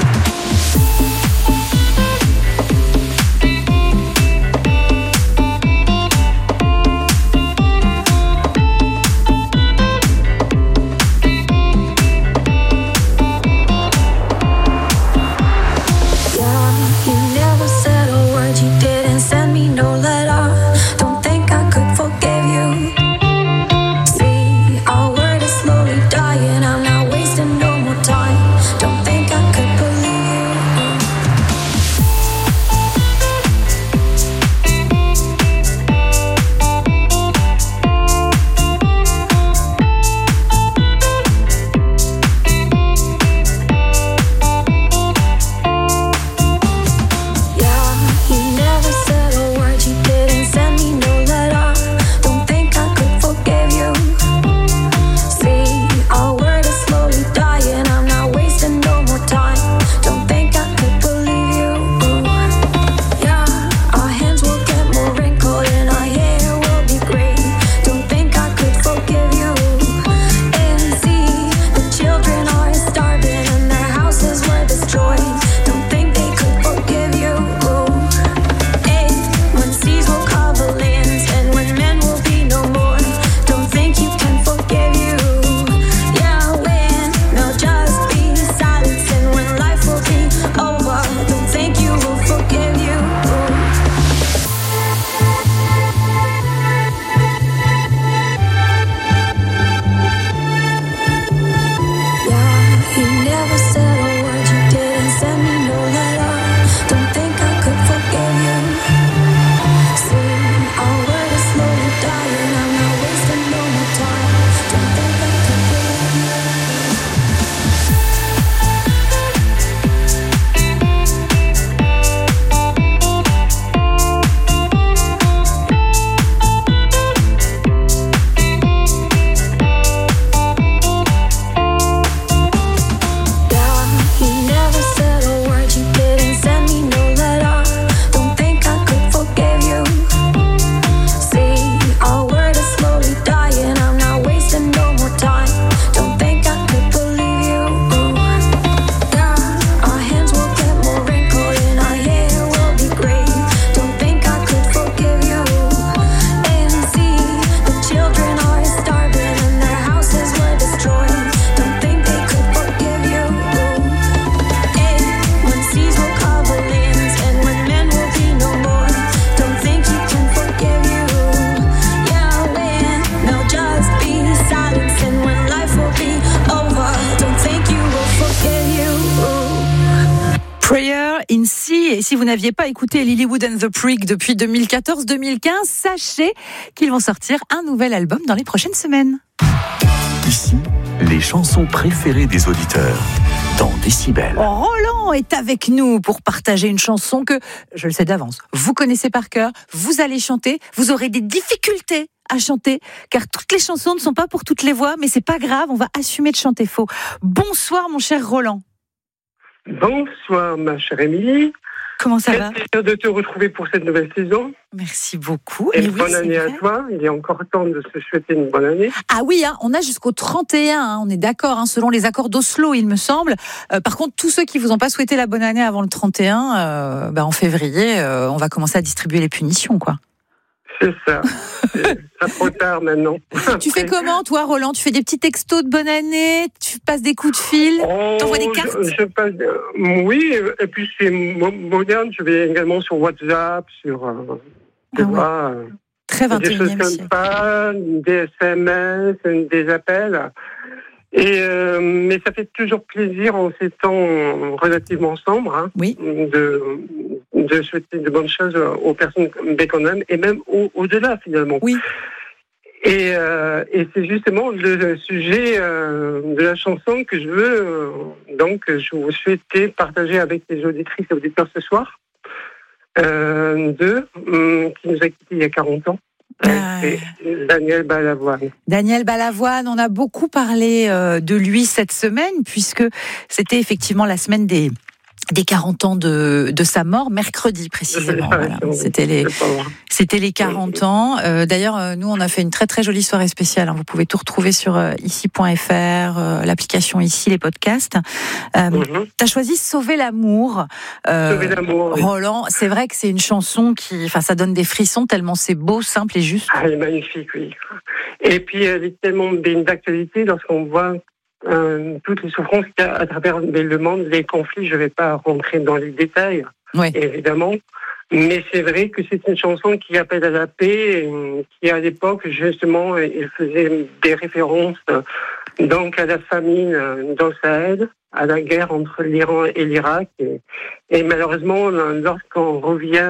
Et si vous n'aviez pas écouté Lilywood and the Prick depuis 2014-2015, sachez qu'ils vont sortir un nouvel album dans les prochaines semaines.
Ici, les chansons préférées des auditeurs dans Décibel.
Roland est avec nous pour partager une chanson que, je le sais d'avance, vous connaissez par cœur, vous allez chanter, vous aurez des difficultés à chanter, car toutes les chansons ne sont pas pour toutes les voix, mais c'est pas grave, on va assumer de chanter faux. Bonsoir mon cher Roland.
Bonsoir ma chère Émilie.
Comment ça va ?
Quel plaisir de te retrouver pour cette nouvelle saison.
Merci beaucoup.
Et bonne année à toi. Il est encore temps de se souhaiter une bonne année.
Ah oui, on a jusqu'au 31, on est d'accord, selon les accords d'Oslo, il me semble. Par contre, tous ceux qui vous ont pas souhaité la bonne année avant le 31, en février, on va commencer à distribuer les punitions, quoi.
C'est ça. C'est trop tard maintenant.
Tu fais comment, toi, Roland ? Tu fais des petits textos de bonne année ? Tu passes des coups de fil ? T'envoies des cartes ?
Je passe, oui, et puis c'est moderne. Je vais également sur WhatsApp, sur...
très 21e
des choses comme ça, des SMS, des appels. Mais ça fait toujours plaisir en ces temps relativement sombres de souhaiter de bonnes choses aux personnes qu'on aime et même au-delà finalement.
Oui.
Et c'est justement le sujet de la chanson que je veux je vous souhaitais partager avec les auditrices et auditeurs ce soir. Qui nous a quittés il y a 40 ans. C'est Daniel Balavoine.
Daniel Balavoine, on a beaucoup parlé de lui cette semaine, puisque c'était effectivement la semaine des 40 ans de sa mort, mercredi précisément. Voilà. C'était les 40 ans. D'ailleurs, nous, on a fait une très très jolie soirée spéciale. Vous pouvez tout retrouver sur ici.fr, l'application Ici, les podcasts. T'as choisi Sauver l'amour.
Sauver l'amour.
Roland, c'est vrai que c'est une chanson ça donne des frissons tellement c'est beau, simple et juste.
Ah, elle est magnifique, oui. Et puis, elle est tellement d'actualité lorsqu'on voit toutes les souffrances qu'il y a à travers le monde, les conflits. Je ne vais pas rentrer dans les détails, évidemment. Mais c'est vrai que c'est une chanson qui appelle à la paix, qui à l'époque, justement, il faisait des références donc à la famine dans le Sahel, à la guerre entre l'Iran et l'Irak. Et malheureusement, lorsqu'on revient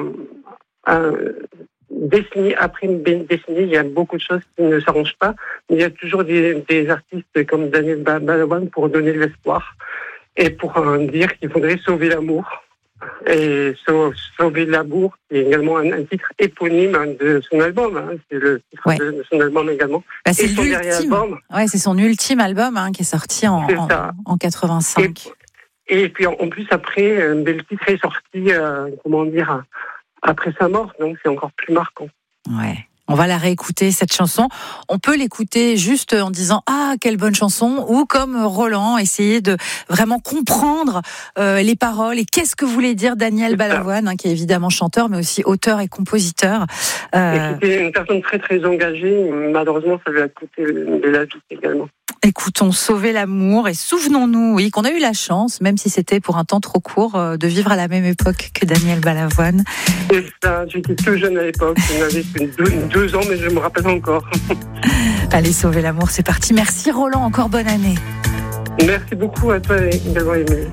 décennie après une décennie, il y a beaucoup de choses qui ne s'arrangent pas. Il y a toujours des artistes comme Daniel Balavoine pour donner de l'espoir et pour dire qu'il faudrait sauver l'amour. Et Sauver l'amour, qui est également un titre éponyme de son album. C'est le titre de son album également.
C'est son dernier album. Ouais, c'est son ultime album qui est sorti en 85.
Et puis en plus après, le titre est sorti, après sa mort, donc c'est encore plus marquant.
Ouais. On va la réécouter, cette chanson. On peut l'écouter juste en disant « Ah, quelle bonne chanson !» ou comme Roland, essayer de vraiment comprendre les paroles et qu'est-ce que voulait dire Daniel Balavoine, qui est évidemment chanteur, mais aussi auteur et compositeur.
Et qui était une personne très très engagée. Malheureusement, ça lui a coûté de la vie également.
Écoutons Sauver l'amour et souvenons-nous, qu'on a eu la chance, même si c'était pour un temps trop court, de vivre à la même époque que Daniel Balavoine.
C'est ça, j'étais tout jeune à l'époque, j'avais 2 ans, mais je me rappelle encore.
Allez, Sauver l'amour, c'est parti. Merci Roland, encore bonne année.
Merci beaucoup à toi d'avoir aimé.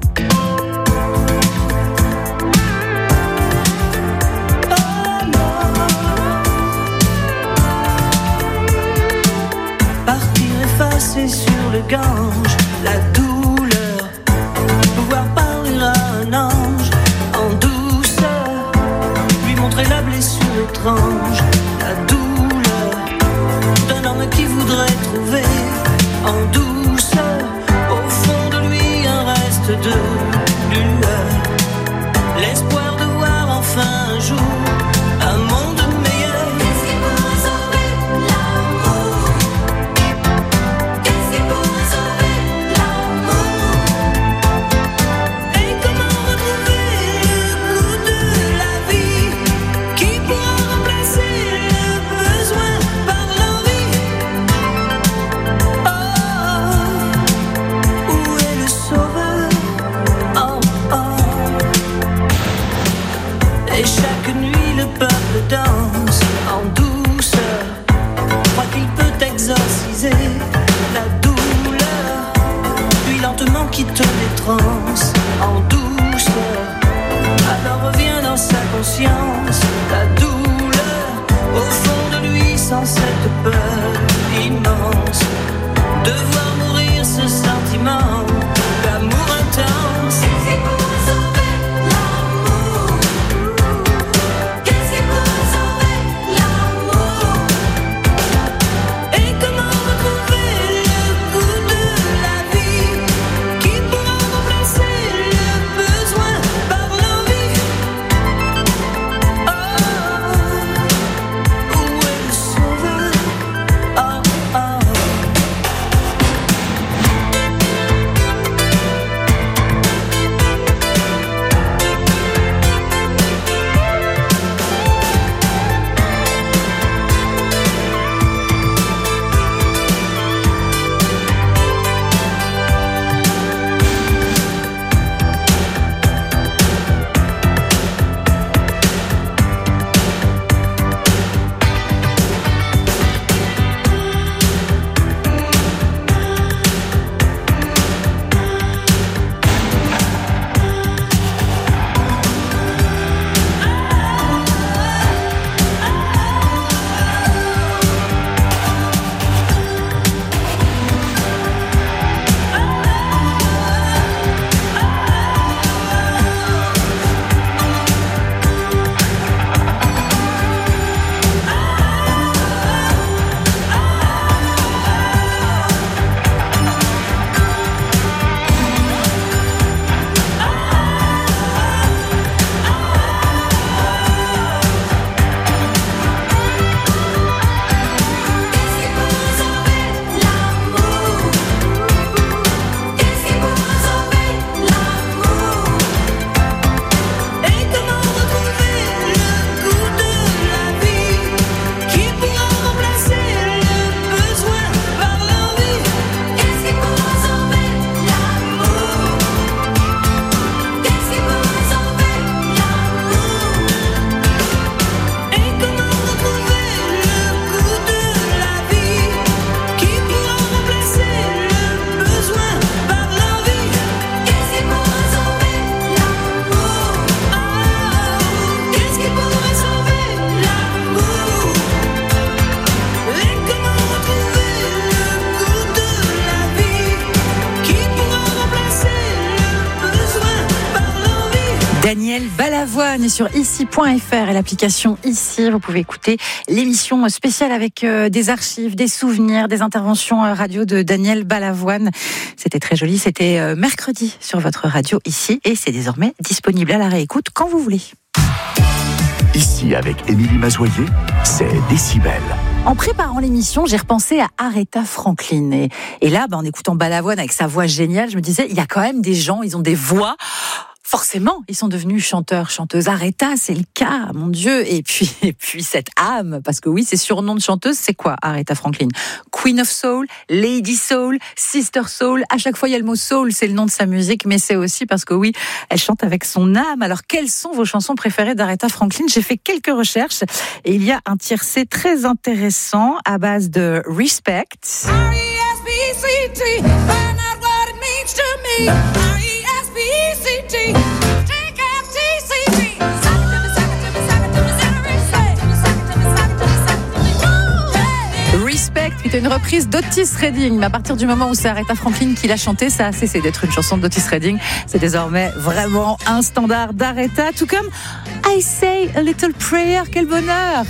Passer sur le Gange, la douleur, pouvoir parler à un ange en douceur, lui montrer la blessure étrange, la douleur d'un homme qui voudrait trouver en douceur, au fond de lui un reste de lueur, l'espoir de voir enfin un jour un monde meilleur. Danse en douceur, croit qu'il peut exorciser la douleur, puis lentement quitte les transes en douceur, alors revient dans sa conscience la douleur, au fond de lui sans cette peur immense, de voir mourir ce sentiment d'amour intense.
Daniel Balavoine est sur ici.fr et l'application Ici. Vous pouvez écouter l'émission spéciale avec des archives, des souvenirs, des interventions radio de Daniel Balavoine. C'était très joli. C'était mercredi sur votre radio Ici et c'est désormais disponible à la réécoute quand vous voulez.
Ici, avec Émilie Mazoyer, c'est Décibel.
En préparant l'émission, j'ai repensé à Aretha Franklin. Et là, en écoutant Balavoine avec sa voix géniale, je me disais, il y a quand même des gens, ils ont des voix. Forcément, ils sont devenus chanteurs, chanteuses. Aretha, c'est le cas, mon Dieu. Et puis cette âme, parce que oui, c'est surnom de chanteuse, c'est quoi Aretha Franklin? Queen of Soul, Lady Soul, Sister Soul. À chaque fois, il y a le mot soul, c'est le nom de sa musique, mais c'est aussi parce que oui, elle chante avec son âme. Alors, quelles sont vos chansons préférées d'Aretha Franklin? J'ai fait quelques recherches et il y a un tiercé très intéressant à base de Respect. R-E-S-P-E-C-T, find out what it means to me. R-E-S-P-E-C-T. Respect, qui est une reprise d'Otis Redding. Mais à partir du moment où c'est Aretha Franklin qui l'a chanté, ça a cessé d'être une chanson d'Otis Redding. C'est désormais vraiment un standard d'Aretha, tout comme I Say a Little Prayer. Quel bonheur!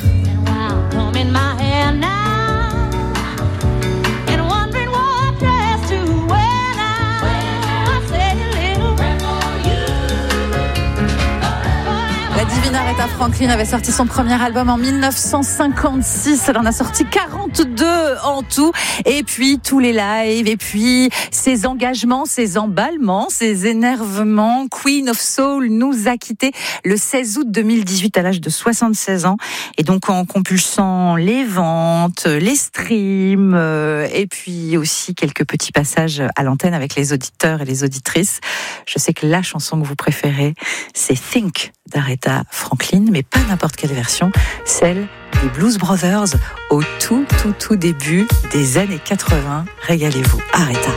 La divine Aretha Franklin avait sorti son premier album en 1956. Elle en a sorti 42 en tout. Et puis tous les lives, et puis ses engagements, ses emballements, ses énervements. Queen of Soul nous a quittés le 16 août 2018 à l'âge de 76 ans. Et donc en compulsant les ventes, les streams, et puis aussi quelques petits passages à l'antenne avec les auditeurs et les auditrices. Je sais que la chanson que vous préférez, c'est Think d'Aretha Franklin, mais pas n'importe quelle version, celle des Blues Brothers au tout début des années 80. Régalez-vous, Aretha.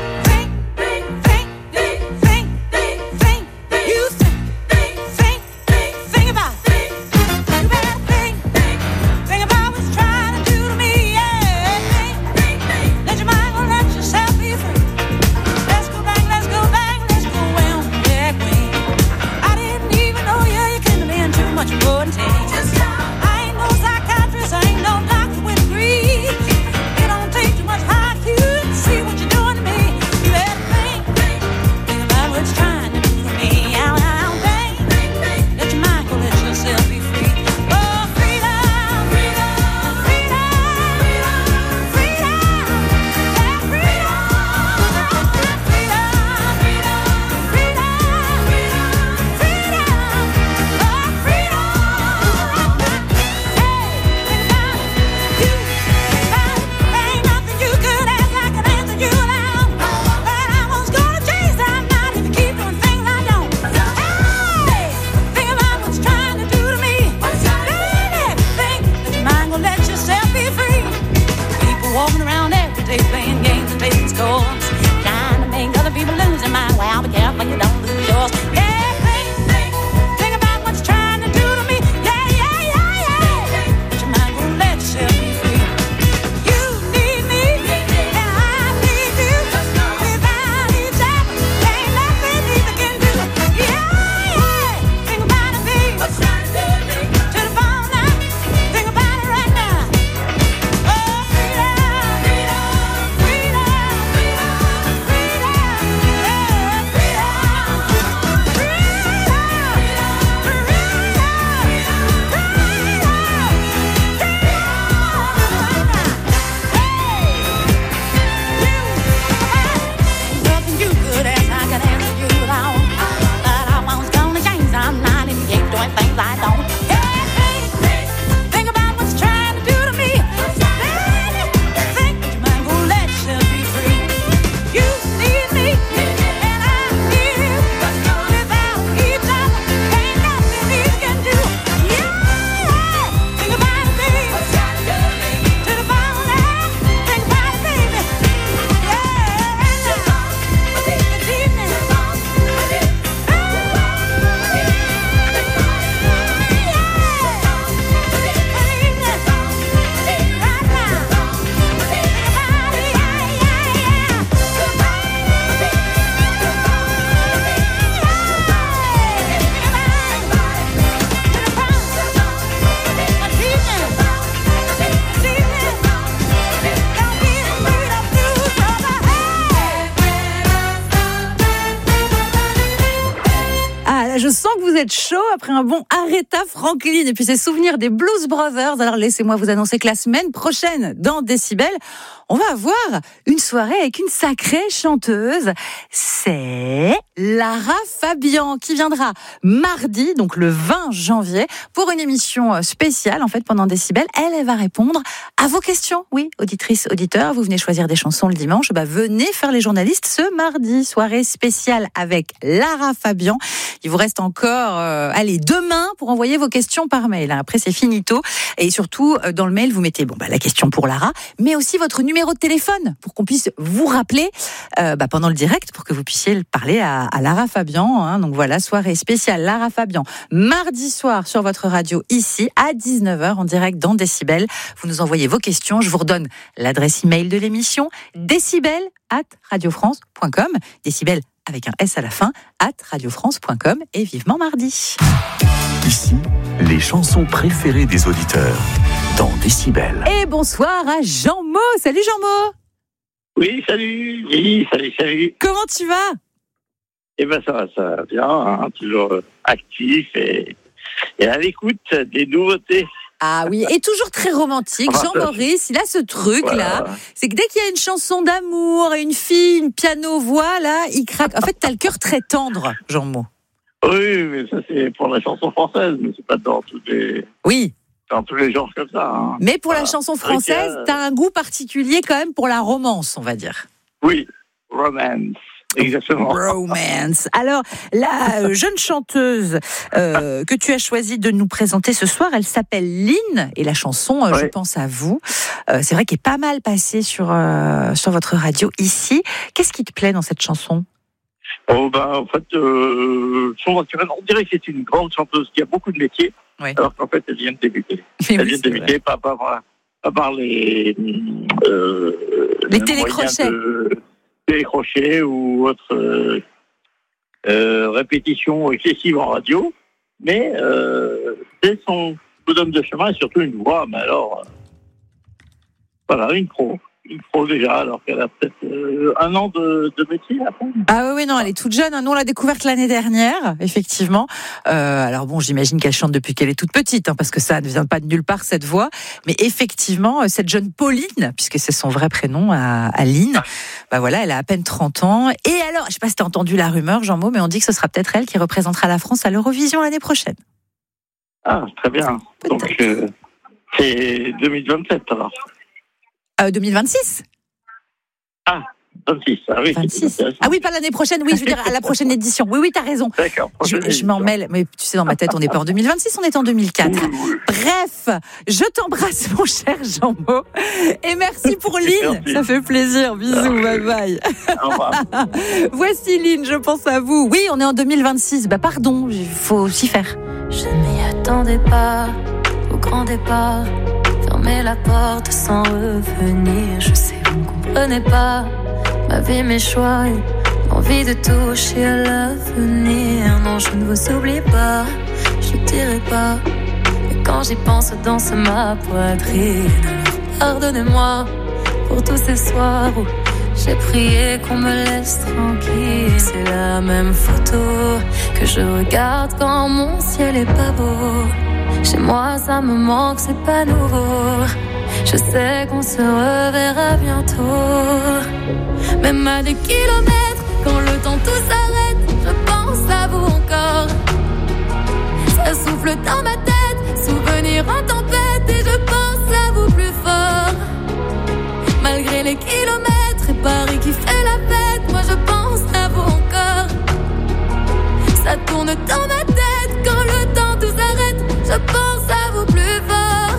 êtes chaud après un bon Aretha Franklin et puis ses souvenirs des Blues Brothers. Alors laissez-moi vous annoncer que la semaine prochaine, dans Décibel, on va avoir une soirée avec une sacrée chanteuse. C'est Lara Fabian qui viendra mardi, donc le 20 janvier, pour une émission spéciale en fait pendant Décibel. Elle va répondre à vos questions. Oui, auditrices, auditeurs, vous venez choisir des chansons le dimanche. Venez faire les journalistes ce mardi. Soirée spéciale avec Lara Fabian. Il vous reste encore, demain pour envoyer vos questions par mail. Après, c'est finito. Et surtout, dans le mail, vous mettez la question pour Lara, mais aussi votre numéro de téléphone pour qu'on puisse vous rappeler pendant le direct pour que vous puissiez parler à Lara Fabian. Donc voilà, soirée spéciale Lara Fabian. Mardi soir sur votre radio ici à 19h en direct dans Décibel. Vous nous envoyez vos questions. Je vous redonne l'adresse email de l'émission décibel@radiofrance.com. Décibel avec un S à la fin, @radiofrance.com et vivement mardi.
Ici, les chansons préférées des auditeurs dans Décibel.
Et bonsoir à Jean-Mo. Salut Jean-Mo.
Oui, salut. Oui, salut.
Comment tu vas?
Ça va bien, hein, toujours actif et à l'écoute des nouveautés.
Ah oui, et toujours très romantique. Jean-Maurice, il a ce truc-là, c'est que dès qu'il y a une chanson d'amour, une fille, une piano-voix, là, il craque. En fait, t'as le cœur très tendre, Jean-Mo.
Oui, mais ça, c'est pour la chanson française, mais c'est pas dans tous les...
Oui.
Dans tous les genres comme ça. Hein.
Mais pour la chanson française, t'as un goût particulier quand même pour la romance, on va dire.
Oui, romance. Exactement.
Romance. Alors, la jeune chanteuse que tu as choisi de nous présenter ce soir, elle s'appelle Lynn et la chanson Je pense à vous. C'est vrai qu'elle est pas mal passée sur votre radio ici. Qu'est-ce qui te plaît dans cette chanson?
En fait, on dirait que c'est une grande chanteuse qui a beaucoup de métiers, alors qu'en fait, elle vient de débuter. Pas par les
télécrochets.
Télécrochets ou autre répétition excessive en radio, mais c'est son bonhomme de chemin et surtout une voix, mais alors une pro déjà, alors qu'elle a peut-être un an de métier après.
Ah oui, non, elle est toute jeune. Nous, on l'a découverte l'année dernière, effectivement. Alors bon, j'imagine qu'elle chante depuis qu'elle est toute petite, parce que ça ne vient pas de nulle part, cette voix. Mais effectivement, cette jeune Pauline, puisque c'est son vrai prénom, à Lynn, elle a à peine 30 ans. Et alors, je ne sais pas si tu as entendu la rumeur, Jean-Mo, mais on dit que ce sera peut-être elle qui représentera la France à l'Eurovision l'année prochaine.
Ah, très bien. Donc, c'est 2027, alors.
2026
Ah, 26. Ah oui,
26. Ah oui, pas l'année prochaine. Oui, je veux dire à la prochaine édition. Oui, t'as raison.
D'accord.
Je m'en mêle. Mais tu sais, dans ma tête, on n'est pas en 2026, on est en 2004. Oui. Bref, je t'embrasse, mon cher Jean-Mo. Et merci pour Lynn. Ça fait plaisir. Bisous, bye bye.
Au revoir.
Voici Lynn, je pense à vous. Oui, on est en 2026. Pardon, il faut s'y faire.
Je ne m'y attendais pas au grand départ. Fermer la porte sans revenir. Je sais, vous ne comprenez pas ma vie, mes choix, envie de toucher à l'avenir. Non, je ne vous oublie pas, je ne dirai pas. Mais quand j'y pense, danse ma poitrine. Alors pardonnez-moi pour tous ces soirs où j'ai prié qu'on me laisse tranquille. C'est la même photo que je regarde quand mon ciel est pas beau. Chez moi ça me manque, c'est pas nouveau. Je sais qu'on se reverra bientôt. Même à des kilomètres, quand le temps tout s'arrête, je pense à vous encore. Ça souffle dans ma tête, souvenir en tempête, et je pense à vous plus fort. Malgré les kilomètres et Paris qui fait la fête, moi je pense à vous encore. Ça tourne dans ma tête, quand le temps tout s'arrête, je pense à vous plus fort.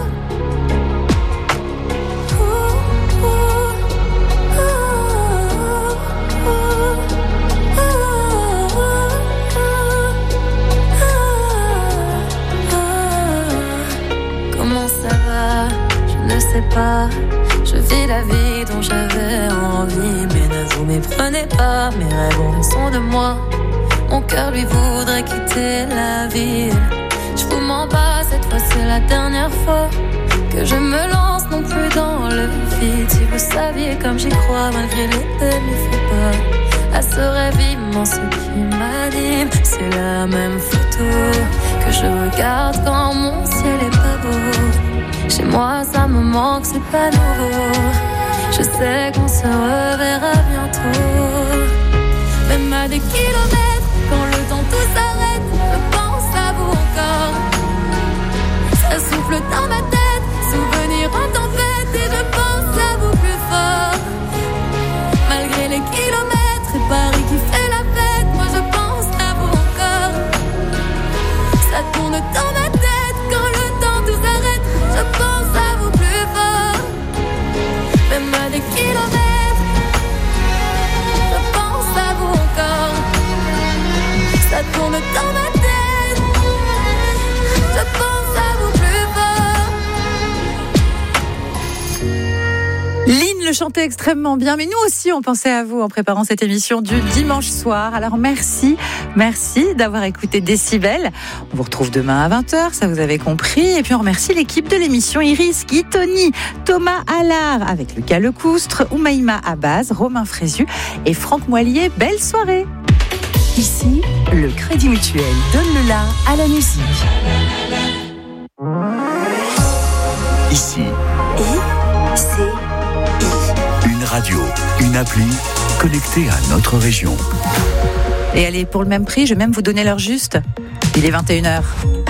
Comment ça va? Je ne sais pas. Je vis la vie dont j'avais envie, mais ne vous méprenez pas. Mes rêves ont raison de moi. Mon cœur lui voudrait quitter la ville. Je vous mens pas, cette fois c'est la dernière fois que je me lance non plus dans le vide. Si vous saviez comme j'y crois, malgré les peines, les faux pas.
à ce rêve immense qui m'anime. C'est la même photo que je regarde quand mon ciel est pas beau. Chez moi ça me manque, c'est pas nouveau. Je sais qu'on se reverra bientôt. Même à des kilomètres, quand le temps tout s'arrête, je pense à vous encore. Ça souffle dans ma tête, souvenir en tempête, et je pense à vous plus fort. Malgré les kilomètres et Paris qui fait la fête, moi je pense à vous encore. Ça tourne dans ma tête, quand le temps tout s'arrête, je pense à vous plus fort. Même à des kilomètres, je pense à vous encore. Ça tourne dans ma tête, je pense à vous plus fort.
Lynn le chantait extrêmement bien, mais nous aussi on pensait à vous en préparant cette émission du dimanche soir. Alors merci d'avoir écouté Décibel. On vous retrouve demain à 20h, ça vous avez compris. Et puis on remercie l'équipe de l'émission, Iris, Guy, Tony, Thomas Allard, avec Lucas Lecoustre, Oumaïma Abbaz, Romain Frézu et Franck Moilier. Belle soirée.
Ici, le Crédit Mutuel donne le la à la musique.
Ici.
I-C-I.
Une radio, une appli connectée à notre région.
Et allez, pour le même prix, je vais même vous donner l'heure juste. Il est 21h.